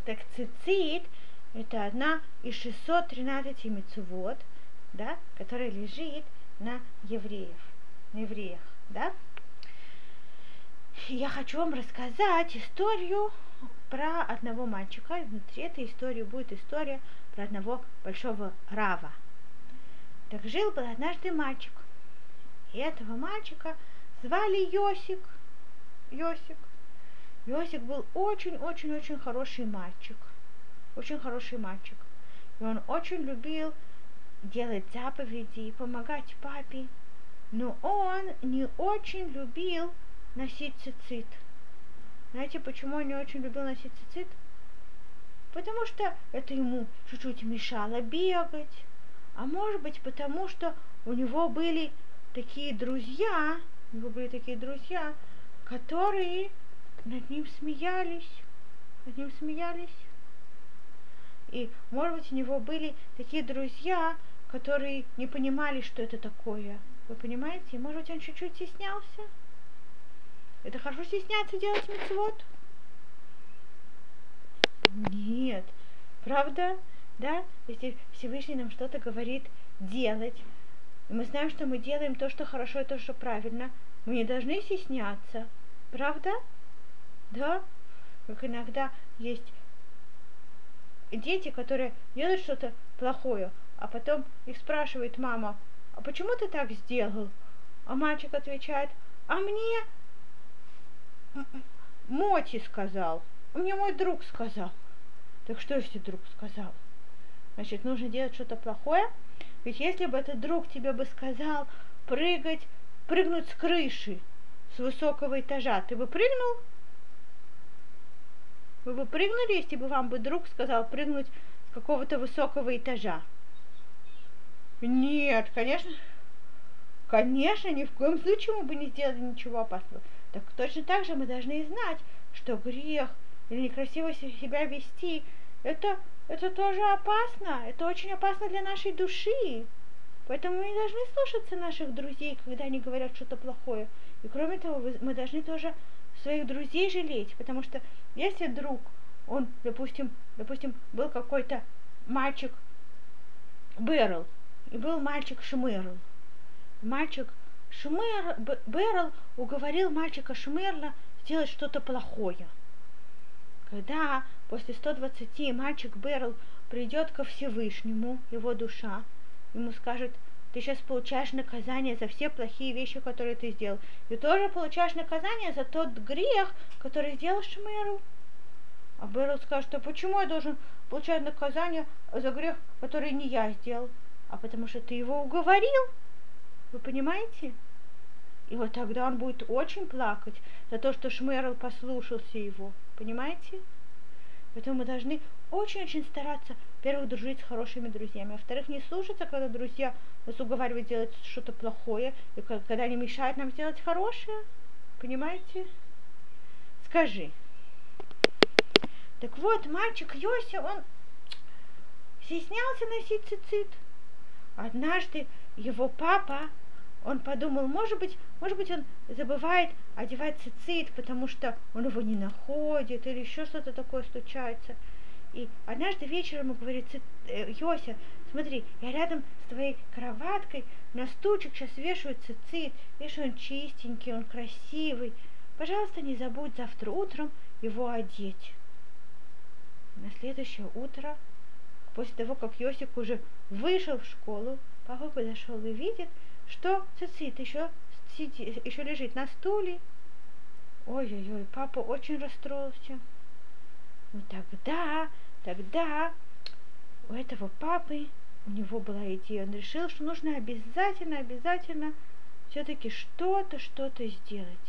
Так цицит – это одна из 613 мицвот, да, которая лежит на евреях, да. Я хочу вам рассказать историю про одного мальчика. И внутри этой истории будет история про одного большого рава. Так жил-был однажды мальчик. И этого мальчика звали Йосик. Йосик был очень-очень-очень хороший мальчик. Очень хороший мальчик. И он очень любил делать заповеди и помогать папе. Но он не очень любил носить цицит. Знаете, почему он не очень любил носить цицит? Потому что это ему чуть-чуть мешало бегать. А может быть, потому что у него были такие друзья, которые над ним смеялись. И, может быть, у него были такие друзья, которые не понимали, что это такое. Вы понимаете? Может быть, он чуть-чуть стеснялся? Это хорошо стесняться делать мицвот? Нет. Правда? Да? Если Всевышний нам что-то говорит делать, и мы знаем, что мы делаем то, что хорошо и то, что правильно, мы не должны стесняться. Правда? Да? Как иногда есть дети, которые делают что-то плохое, а потом их спрашивает мама: а почему ты так сделал? А мальчик отвечает: а мне Моти сказал, мне мой друг сказал. Так что, если друг сказал? Значит, нужно делать что-то плохое? Ведь если бы этот друг тебе бы сказал прыгнуть с крыши, с высокого этажа, ты бы прыгнул? Вы бы прыгнули, если бы вам бы друг сказал прыгнуть с какого-то высокого этажа? Нет, конечно, ни в коем случае мы бы не сделали ничего опасного. Так точно так же мы должны знать, что грех или некрасиво себя вести, это тоже опасно, это очень опасно для нашей души. Поэтому мы не должны слушаться наших друзей, когда они говорят что-то плохое. И кроме того, мы должны тоже своих друзей жалеть, потому что если друг, он, допустим, был какой-то мальчик Берл, и был мальчик Шмерл. Мальчик Берл уговорил мальчика Шмерла сделать что-то плохое. Когда после 120 мальчик Берл придет ко Всевышнему, его душа, ему скажет: ты сейчас получаешь наказание за все плохие вещи, которые ты сделал. И тоже получаешь наказание за тот грех, который сделал Шмерл. А Берл скажет: а почему я должен получать наказание за грех, который не я сделал? А потому что ты его уговорил. Вы понимаете? И вот тогда он будет очень плакать за то, что Шмерл послушался его. Понимаете? Поэтому мы должны очень-очень стараться, во-первых, дружить с хорошими друзьями, а во-вторых, не слушаться, когда друзья нас уговаривают делать что-то плохое, и когда они мешают нам сделать хорошее. Понимаете? Скажи. Так вот, мальчик Йося, он стеснялся носить цицит. Однажды его папа, он подумал, может быть, он забывает одевать цицит, потому что он его не находит, или еще что-то такое случается. И однажды вечером ему говорит: Йося, смотри, я рядом с твоей кроваткой на стульчик сейчас вешаю цицит, видишь, он чистенький, он красивый. Пожалуйста, не забудь завтра утром его одеть. На следующее утро, после того, как Йосик уже вышел в школу, папа подошел и видит, что цицит еще лежит на стуле. Ой-ой-ой, папа очень расстроился. Ну тогда у этого папы, у него была идея, он решил, что нужно обязательно все-таки что-то сделать.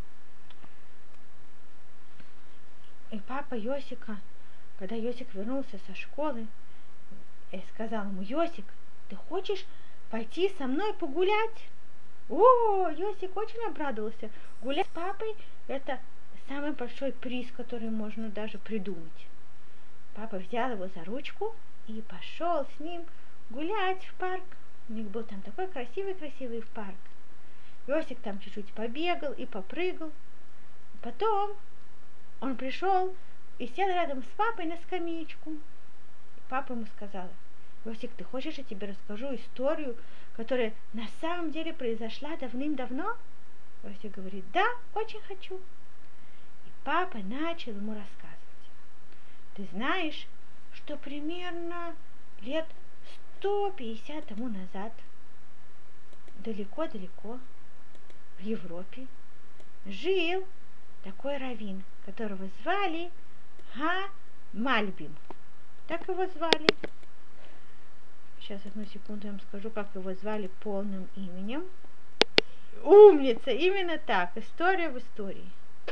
И папа Йосика, когда Йосик вернулся со школы, сказал ему: Йосик, ты хочешь пойти со мной погулять? О, Йосик очень обрадовался. Гулять с папой — это самый большой приз, который можно даже придумать. Папа взял его за ручку и пошел с ним гулять в парк. У них был там такой красивый парк. Йосик там чуть-чуть побегал и попрыгал. Потом он пришел и сел рядом с папой на скамеечку. И папа ему сказал: Иосик, ты хочешь, я тебе расскажу историю, которая на самом деле произошла давным-давно? Иосик говорит: да, очень хочу. И папа начал ему рассказывать. Ты знаешь, что примерно лет 150 тому назад, далеко-далеко, в Европе, жил такой раввин, которого звали Мальбим. Так его звали. Сейчас, одну секунду, я вам скажу, как его звали полным именем. Умница, именно так, история в истории.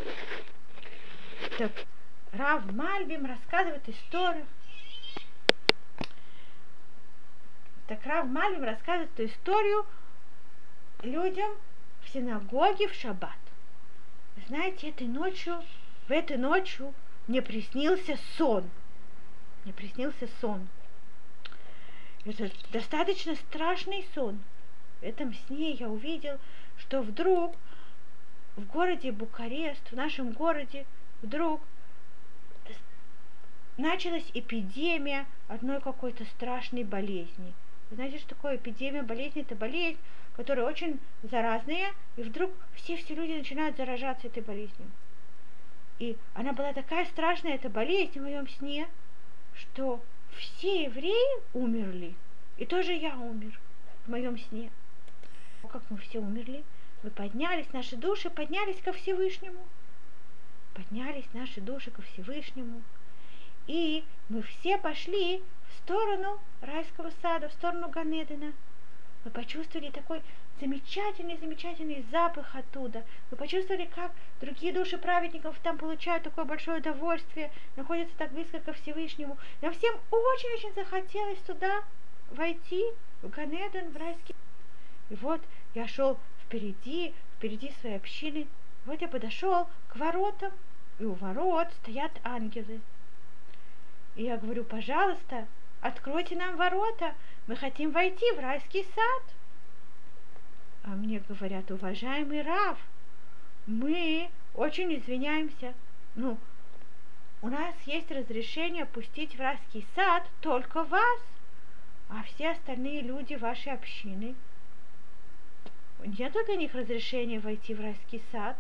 Так, Рав Мальбим рассказывает историю. Так Рав Мальбим рассказывает эту историю людям в синагоге в шаббат. Знаете, в этой ночью мне приснился сон. Мне приснился сон. Это достаточно страшный сон. В этом сне я увидел, что вдруг в городе Букарест, в нашем городе, вдруг началась эпидемия одной какой-то страшной болезни. Вы знаете, что такое эпидемия болезни? Это болезнь, которая очень заразная, и вдруг все люди начинают заражаться этой болезнью. И она была такая страшная, эта болезнь в моем сне, что все евреи умерли. И тоже я умер в моем сне. Как мы все умерли? Мы поднялись, наши души поднялись ко Всевышнему. Поднялись наши души ко Всевышнему. И мы все пошли в сторону райского сада, в сторону Ганедена. Мы почувствовали такой замечательный запах оттуда. Мы почувствовали, как другие души праведников там получают такое большое удовольствие, находятся так близко ко Всевышнему. Нам всем очень-очень захотелось туда войти, в Ганеден, в райский. И вот я шел впереди своей общины. Вот я подошел к воротам, и у ворот стоят ангелы. И я говорю: пожалуйста, откройте нам ворота, мы хотим войти в райский сад. А мне говорят: уважаемый Рав, мы очень извиняемся, у нас есть разрешение пустить в райский сад только вас, а все остальные люди вашей общины, нету для них разрешения войти в райский сад.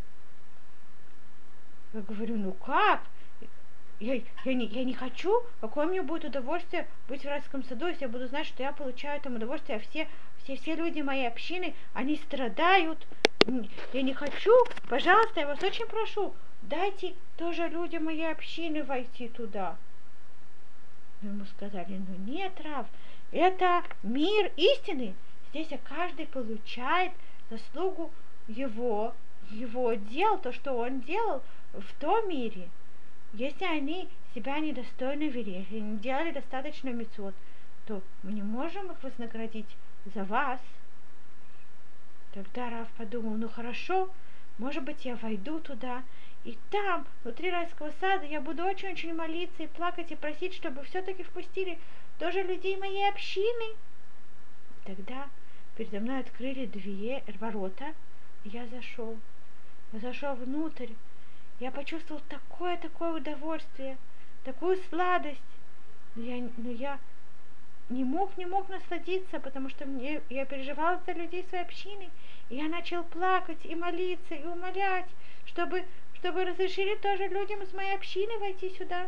Я говорю: как? Я не хочу. Какое мне будет удовольствие быть в райском саду, если я буду знать, что я получаю там удовольствие, а все люди моей общины, они страдают. Я не хочу. Пожалуйста, я вас очень прошу, дайте тоже людям моей общины войти туда. Ему сказали: нет, Рав, это мир истины. Здесь каждый получает заслугу его дел, то, что он делал в том мире. Если они себя недостойно вели, если не делали достаточно мицвот, то мы не можем их вознаградить за вас. Тогда Рав подумал: хорошо, может быть, я войду туда, и там, внутри райского сада, я буду очень-очень молиться и плакать, и просить, чтобы все-таки впустили тоже людей моей общины. Тогда передо мной открыли ворота, и я зашел. Я зашел внутрь. Я почувствовал такое удовольствие, такую сладость. Но я не мог насладиться, потому что я переживала за людей своей общины. И я начал плакать и молиться, и умолять, чтобы разрешили тоже людям из моей общины войти сюда.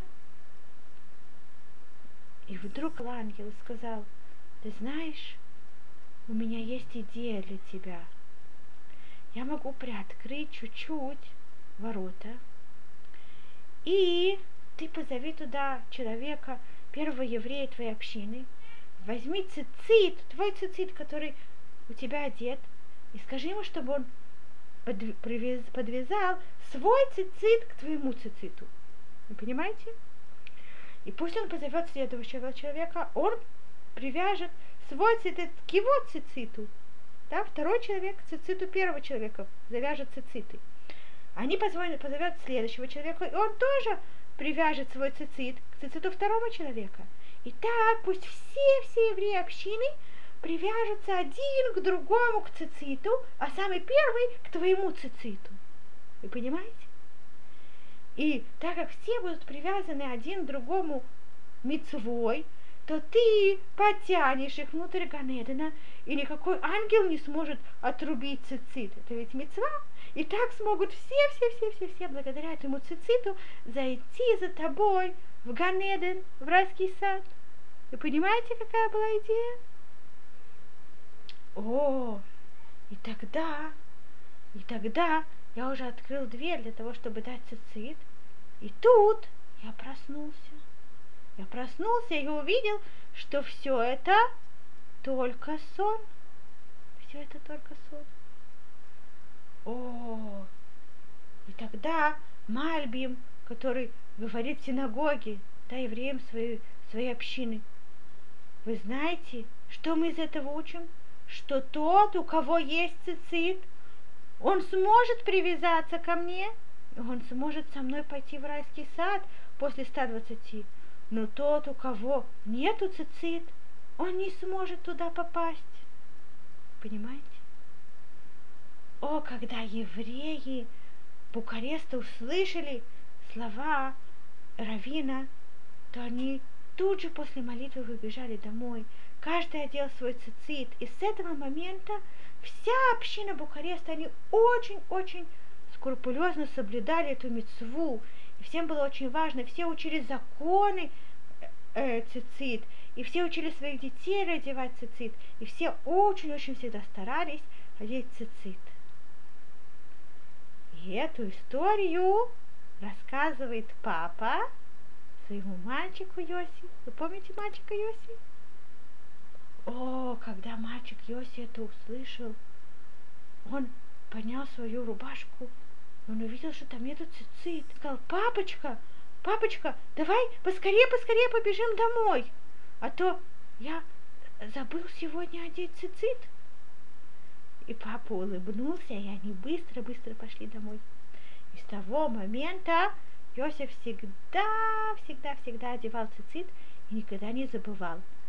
И вдруг ангел сказал: ты знаешь, у меня есть идея для тебя. Я могу приоткрыть чуть-чуть ворота, и ты позови туда человека, первого еврея твоей общины, возьми твой цицит, который у тебя одет, и скажи ему, чтобы он подвязал свой цицит к твоему цициту. Вы понимаете? И пусть он позовет следующего человека, он привяжет свой цицит к его цициту. Да, второй человек к цициту первого человека завяжет цициты. Они позовут следующего человека, и он тоже привяжет свой цицит к цициту второго человека. И так пусть все евреи общины привяжутся один к другому к цициту, а самый первый к твоему цициту. Вы понимаете? И так как все будут привязаны один к другому мицвой, то ты потянешь их внутрь Ганедена, и никакой ангел не сможет отрубить цицит. Это ведь мицва. И так смогут все благодаря этому цициту зайти за тобой в Ганеден, в райский сад. Вы понимаете, какая была идея? О, и тогда я уже открыл дверь для того, чтобы дать цицит. И тут я проснулся. Я проснулся и увидел, что все это только сон. Все это только сон. О, и тогда Мальбим, который говорит в синагоге, да, евреям своей общины, вы знаете, что мы из этого учим? Что тот, у кого есть цицит, он сможет привязаться ко мне, и он сможет со мной пойти в райский сад после 120. Но тот, у кого нету цицит, он не сможет туда попасть. Понимаете? О, когда евреи Бухареста услышали слова раввина, то они тут же после молитвы выбежали домой. Каждый одел свой цицит. И с этого момента вся община Бухареста, они очень-очень скрупулезно соблюдали эту мицву. И всем было очень важно. Все учили законы цицит. И все учили своих детей одевать цицит. И все очень-очень всегда старались одеть цицит. И эту историю рассказывает папа своему мальчику Йоси. Вы помните мальчика Йоси? О, когда мальчик Йоси это услышал, он поднял свою рубашку, он увидел, что там нету цицит. Сказал: папочка, давай поскорее побежим домой, а то я забыл сегодня одеть цицит. И папа улыбнулся, и они быстро пошли домой. И с того момента Йосеф всегда одевал цицит и никогда не забывал.